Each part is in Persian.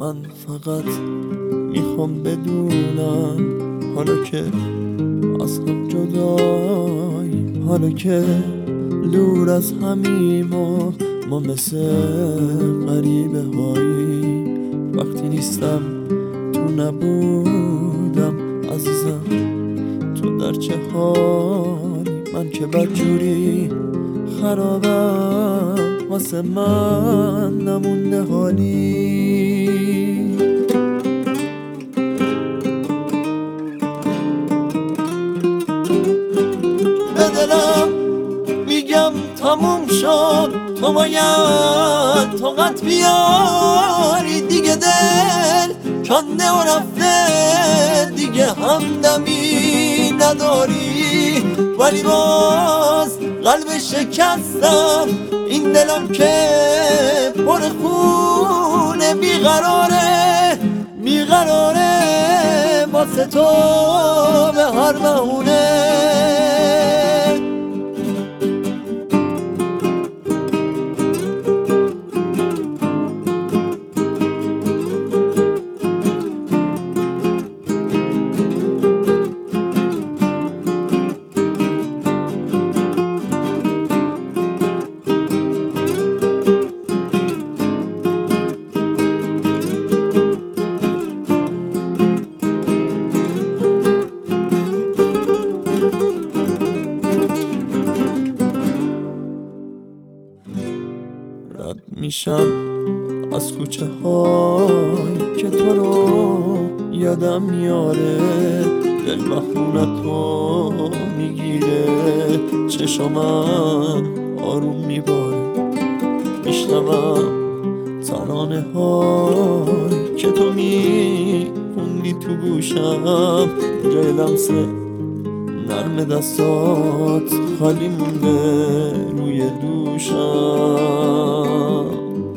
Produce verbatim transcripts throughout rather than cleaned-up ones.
من فقط میخوام بدونم حالا که از هم جدایی، حالا که دور از همیم و ما مثل غریبه هایی، وقتی نیستم تو نبودم عزیزم تو در چه حالی؟ من که بدجوری خرابم واسه من نمونده حالی. به دلم میگم تموم شد، تو باید طاقت بیاری دیگه، دل کنده و رفته دیگه همدمی نداری، ولی باز قلب شکستم این دلم که پر خونه بیقراره، بیقراره واسه تو به هر بهونه. رد میشم از کوچه های که تو رو یادم میاره، دل بخونتو میگیره، چشامم آروم میباره، میشنوم ترانه های که تو میخوندی تو گوشم، جای لمس نرم دستات خالی مونده روی دوشم.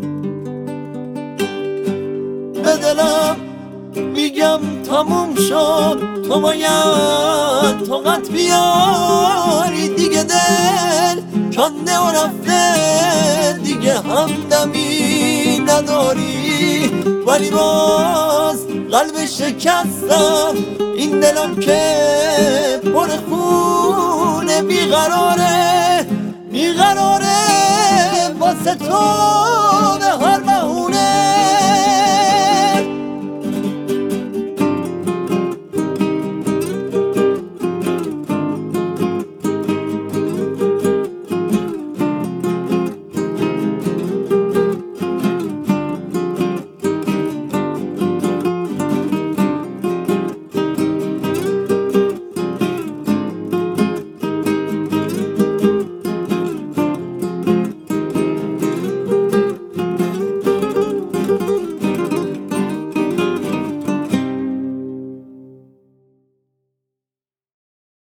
به دلم میگم تموم شد، تو باید طاقت بیاری دیگه، دل کنده و رفته دیگه همدمی نداری، ولی باز قلب شکستم این دلم که پر خونه بیقراره، بیقراره واسه تو